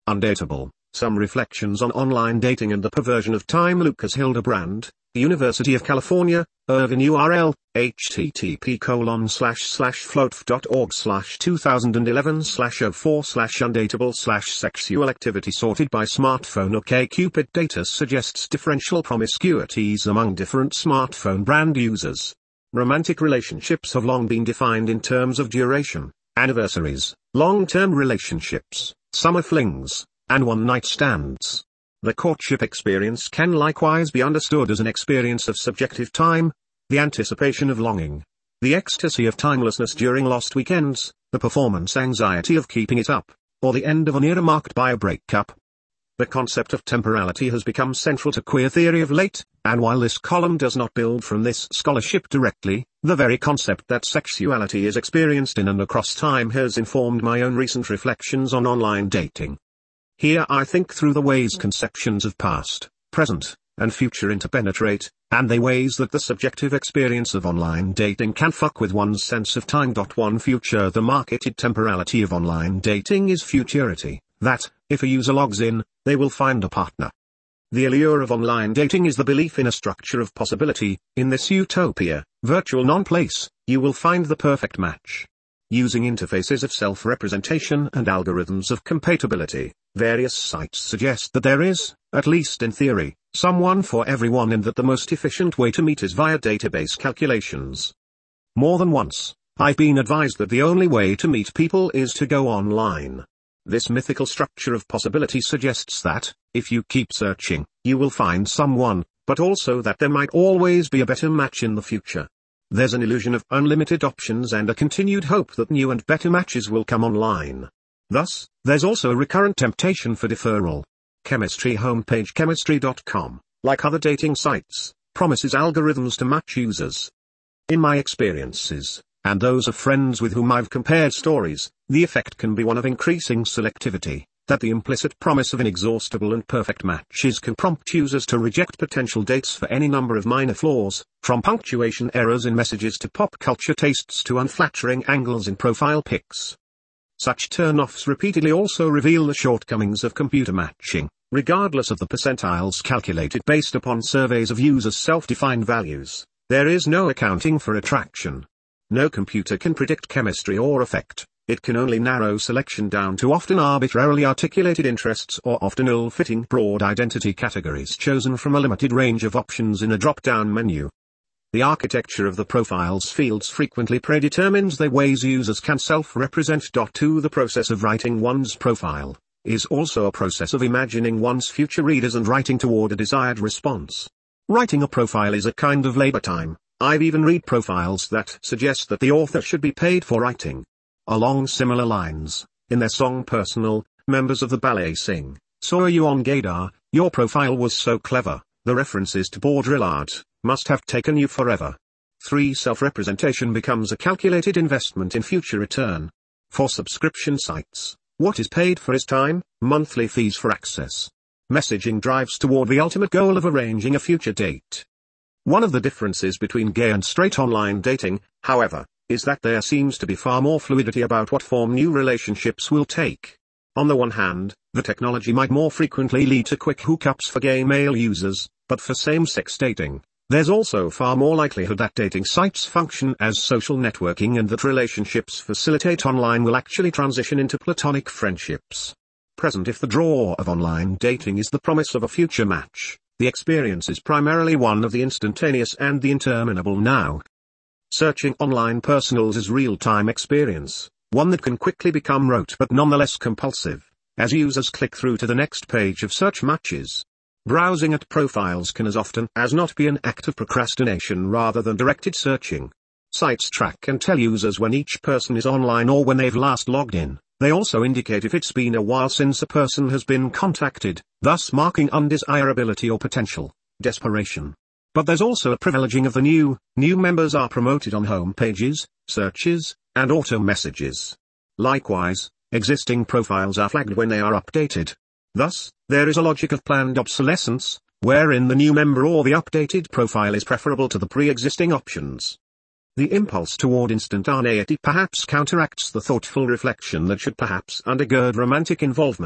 Undateable, Some Reflections on Online Dating and the Perversion of Time. Lucas Hildebrand, University of California, Irvine URL, http://float.org/2011/04/undateable/sexual activity sorted by smartphone. OkCupid data suggests differential promiscuities among different smartphone brand users. Romantic relationships have long been defined in terms of duration, anniversaries, long-term relationships, summer flings, and one-night stands. The courtship experience can likewise be understood as an experience of subjective time, the anticipation of longing, the ecstasy of timelessness during lost weekends, the performance anxiety of keeping it up, or the end of an era marked by a breakup. The concept of temporality has become central to queer theory of late, and while this column does not build from this scholarship directly, the very concept that sexuality is experienced in and across time has informed my own recent reflections on online dating. Here I think through the ways conceptions of past, present, and future interpenetrate, and the ways that the subjective experience of online dating can fuck with one's sense of time. One future. The marketed temporality of online dating is futurity, that, if a user logs in, they will find a partner. The allure of online dating is the belief in a structure of possibility. In this utopia, virtual non-place, you will find the perfect match. Using interfaces of self-representation and algorithms of compatibility, various sites suggest that there is, at least in theory, someone for everyone and that the most efficient way to meet is via database calculations. More than once, I've been advised that the only way to meet people is to go online. This mythical structure of possibility suggests that, if you keep searching, you will find someone, but also that there might always be a better match in the future. There's an illusion of unlimited options and a continued hope that new and better matches will come online. Thus, there's also a recurrent temptation for deferral. Chemistry homepage chemistry.com, like other dating sites, promises algorithms to match users. In my experiences, and those of friends with whom I've compared stories, the effect can be one of increasing selectivity, that the implicit promise of inexhaustible and perfect matches can prompt users to reject potential dates for any number of minor flaws, from punctuation errors in messages to pop culture tastes to unflattering angles in profile pics. Such turn-offs repeatedly also reveal the shortcomings of computer matching, regardless of the percentiles calculated based upon surveys of users' self-defined values. There is no accounting for attraction. No computer can predict chemistry or affect. It can only narrow selection down to often arbitrarily articulated interests or often ill-fitting broad identity categories chosen from a limited range of options in a drop-down menu. The architecture of the profiles fields frequently predetermines the ways users can self-represent. The process of writing one's profile is also a process of imagining one's future readers and writing toward a desired response. Writing a profile is a kind of labor time. I've even read profiles that suggest that the author should be paid for writing. Along similar lines, in their song Personal, members of the ballet sing, "Saw you on Gaydar, your profile was so clever, the references to Baudrillard must have taken you forever." 3. Self-representation becomes a calculated investment in future return. For subscription sites, what is paid for is time, monthly fees for access. Messaging drives toward the ultimate goal of arranging a future date. One of the differences between gay and straight online dating, however, is that there seems to be far more fluidity about what form new relationships will take. On the one hand, the technology might more frequently lead to quick hookups for gay male users, but for same-sex dating, there's also far more likelihood that dating sites function as social networking and that relationships facilitate online will actually transition into platonic friendships. Present. If the draw of online dating is the promise of a future match, the experience is primarily one of the instantaneous and the interminable now. Searching online personals is real-time experience, one that can quickly become rote but nonetheless compulsive, as users click through to the next page of search matches. Browsing at profiles can as often as not be an act of procrastination rather than directed searching. Sites track and tell users when each person is online or when they've last logged in. They also indicate if it's been a while since a person has been contacted, thus marking undesirability or potential desperation. But there's also a privileging of the new. New members are promoted on home pages, searches, and auto messages. Likewise, existing profiles are flagged when they are updated. Thus, there is a logic of planned obsolescence, wherein the new member or the updated profile is preferable to the pre-existing options. The impulse toward instantaneity perhaps counteracts the thoughtful reflection that should perhaps undergird romantic involvement.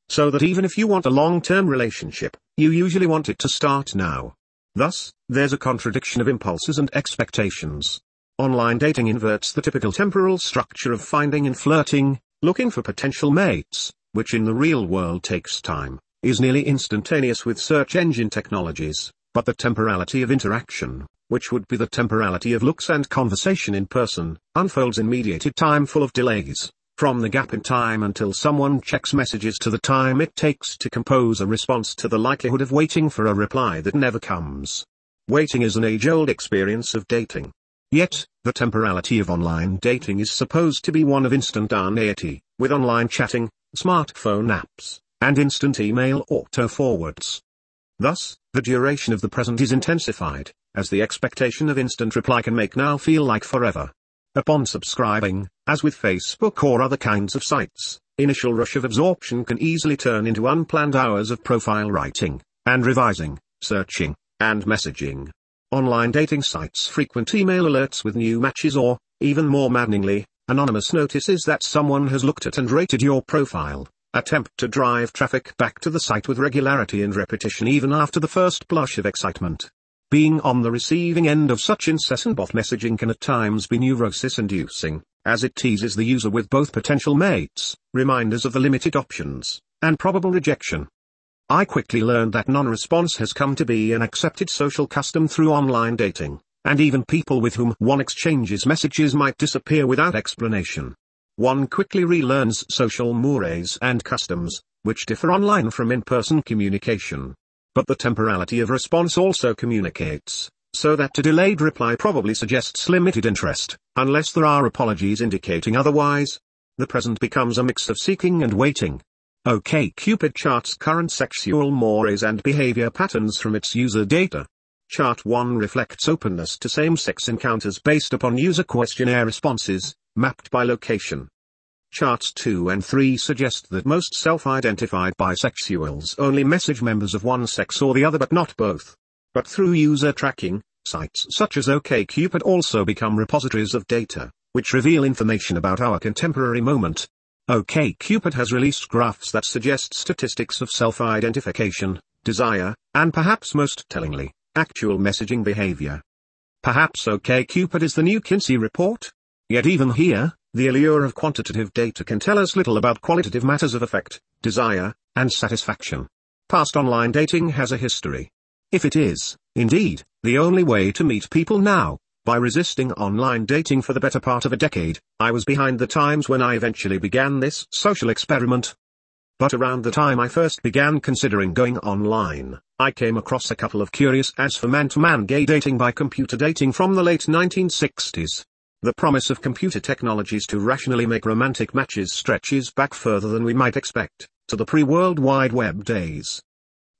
so that even if you want a long-term relationship, you usually want it to start now. Thus, there's a contradiction of impulses and expectations. Online dating inverts the typical temporal structure of finding and flirting, looking for potential mates, which in the real world takes time, is nearly instantaneous with search engine technologies, but the temporality of interaction, which would be the temporality of looks and conversation in person, unfolds in mediated time full of delays, from the gap in time until someone checks messages to the time it takes to compose a response to the likelihood of waiting for a reply that never comes. Waiting is an age-old experience of dating. Yet, the temporality of online dating is supposed to be one of instantaneity, with online chatting, smartphone apps, and instant email auto-forwards. Thus, the duration of the present is intensified, as the expectation of instant reply can make now feel like forever. Upon subscribing, as with Facebook or other kinds of sites, initial rush of absorption can easily turn into unplanned hours of profile writing, and revising, searching, and messaging. Online dating sites frequent email alerts with new matches or, even more maddeningly, anonymous notices that someone has looked at and rated your profile, attempt to drive traffic back to the site with regularity and repetition even after the first blush of excitement. Being on the receiving end of such incessant bot messaging can at times be neurosis-inducing, as it teases the user with both potential mates, reminders of the limited options, and probable rejection. I quickly learned that non-response has come to be an accepted social custom through online dating, and even people with whom one exchanges messages might disappear without explanation. One quickly relearns social mores and customs, which differ online from in-person communication. But the temporality of response also communicates, so that a delayed reply probably suggests limited interest, unless there are apologies indicating otherwise. The present becomes a mix of seeking and waiting. OkCupid charts current sexual mores and behavior patterns from its user data. Chart 1 reflects openness to same-sex encounters based upon user questionnaire responses, mapped by location. Charts 2 and 3 suggest that most self-identified bisexuals only message members of one sex or the other but not both. But through user tracking, sites such as OkCupid also become repositories of data, which reveal information about our contemporary moment. OkCupid has released graphs that suggest statistics of self-identification, desire, and perhaps most tellingly, actual messaging behavior. Perhaps OkCupid is the new Kinsey report? Yet even here, the allure of quantitative data can tell us little about qualitative matters of affect, desire, and satisfaction. Past online dating has a history. If it is, indeed, the only way to meet people now, by resisting online dating for the better part of a decade, I was behind the times when I eventually began this social experiment. But around the time I first began considering going online, I came across a couple of curious ads for man-to-man gay dating by computer dating from the late 1960s. The promise of computer technologies to rationally make romantic matches stretches back further than we might expect, to the pre-World Wide Web days. A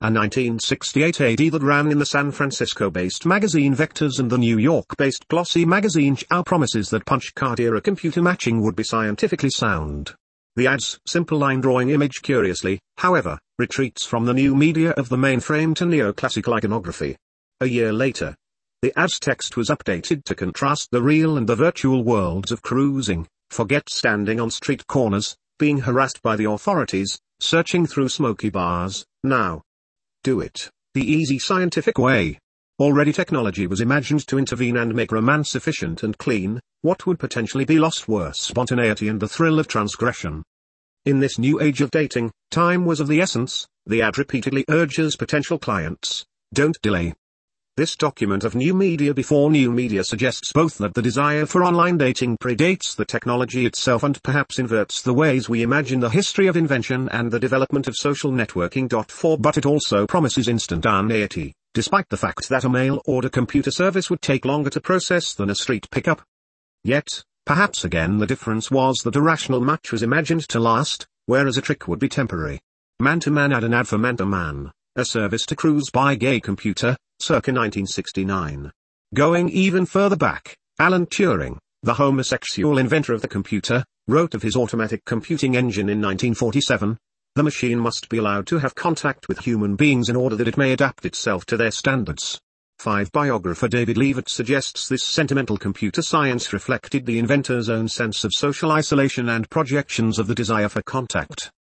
1968 AD that ran in the San Francisco-based magazine Vectors and the New York-based glossy magazine Ciao promises that punch-card-era computer matching would be scientifically sound. The ad's simple line-drawing image curiously, however, retreats from the new media of the mainframe to neoclassical iconography. A year later, the ad's text was updated to contrast the real and the virtual worlds of cruising, forget standing on street corners, being harassed by the authorities, searching through smoky bars, now. Do it, the easy scientific way. Already technology was imagined to intervene and make romance efficient and clean. What would potentially be lost were spontaneity and the thrill of transgression. In this new age of dating, time was of the essence. The ad repeatedly urges potential clients, don't delay. This document of new media before new media suggests both that the desire for online dating predates the technology itself and perhaps inverts the ways we imagine the history of invention and the development of social networking. But it also promises instantaneity, despite the fact that a mail-order computer service would take longer to process than a street pickup. Yet, perhaps again the difference was that a rational match was imagined to last, whereas a trick would be temporary. Man-to-Man ad, an ad for Man-to-Man, a service to cruise by gay computer, circa 1969. Going even further back, Alan Turing, the homosexual inventor of the computer, wrote of his automatic computing engine in 1947, "The machine must be allowed to have contact with human beings in order that it may adapt itself to their standards." Biographer David Leavitt suggests this sentimental computer science reflected the inventor's own sense of social isolation and projections of the desire for contact.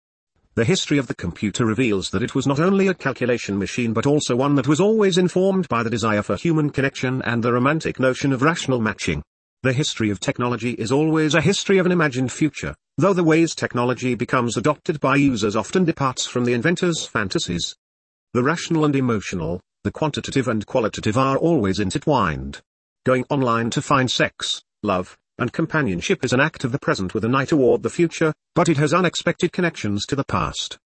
The history of the computer reveals that it was not only a calculation machine but also one that was always informed by the desire for human connection and the romantic notion of rational matching. The history of technology is always a history of an imagined future, though the ways technology becomes adopted by users often departs from the inventor's fantasies. The rational and emotional, the quantitative and qualitative are always intertwined. Going online to find sex, love, and companionship is an act of the present with an eye toward the future, but it has unexpected connections to the past.